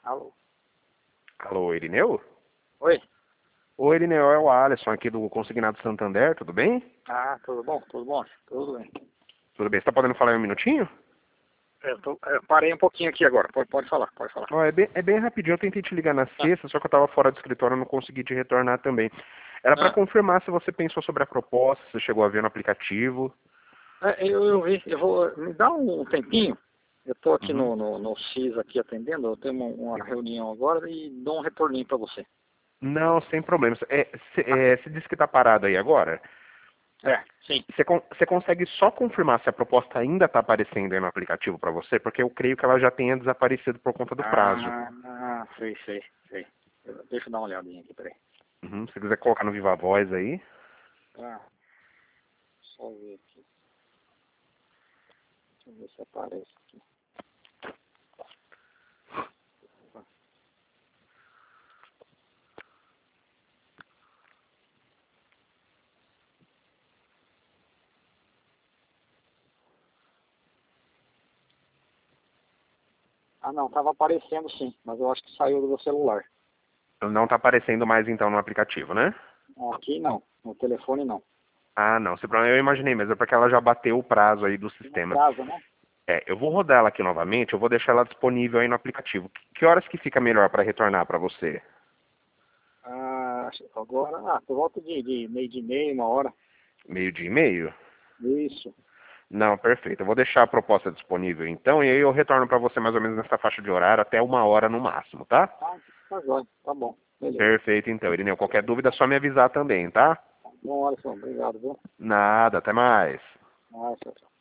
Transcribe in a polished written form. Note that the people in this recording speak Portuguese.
Alô? Alô, Irineu? Oi? Oi, Irineu, é o Alisson aqui do Consignado Santander, tudo bem? Ah, tudo bom? Tudo bom? Tudo bem. Tudo bem, você tá podendo falar em um minutinho? Eu parei um pouquinho aqui agora. Pode falar, pode falar. Ó, é bem rapidinho, eu tentei te ligar na Ah, sexta, só que eu tava fora do escritório e não consegui te retornar também. Era pra ah, confirmar se você pensou sobre a proposta, se você chegou a ver no aplicativo. eu vi, eu vou. Me dá um tempinho. Eu tô aqui Uhum. no CIS aqui atendendo, eu tenho uma reunião agora e dou um retorninho pra você. Não, sem problemas. Ah, Você disse que tá parado aí agora? sim. Você consegue só confirmar se a proposta ainda está aparecendo aí no aplicativo para você? Porque eu creio que ela já tenha desaparecido por conta do prazo. Sei. Deixa eu dar uma olhadinha aqui, peraí. Uhum. Se você quiser colocar no Viva Voz aí. Ah, só ver aqui. Deixa eu ver se aparece aqui. Ah, não, tava aparecendo sim, mas eu acho que saiu do meu celular. Não está aparecendo mais então no aplicativo, né? Aqui não, no telefone não. Ah, não. Sem problema. Eu imaginei, mas é porque ela já bateu o prazo aí do Tem um sistema. prazo, né? Eu vou rodar ela aqui novamente, eu vou deixar ela disponível aí no aplicativo. Que horas que fica melhor para retornar para você? Agora, por volta de meio de meia, uma hora. Meio-dia e meio? Isso. Não, perfeito. Eu vou deixar a proposta disponível então, e aí eu retorno para você mais ou menos nessa faixa de horário, até uma hora no máximo, tá? Tá jóia, tá bom. Beleza. Perfeito, então, Irineu. Qualquer dúvida é só me avisar também, tá? Bom, Alisson, obrigado, viu? Nada, até mais. Ah, tchau, tchau.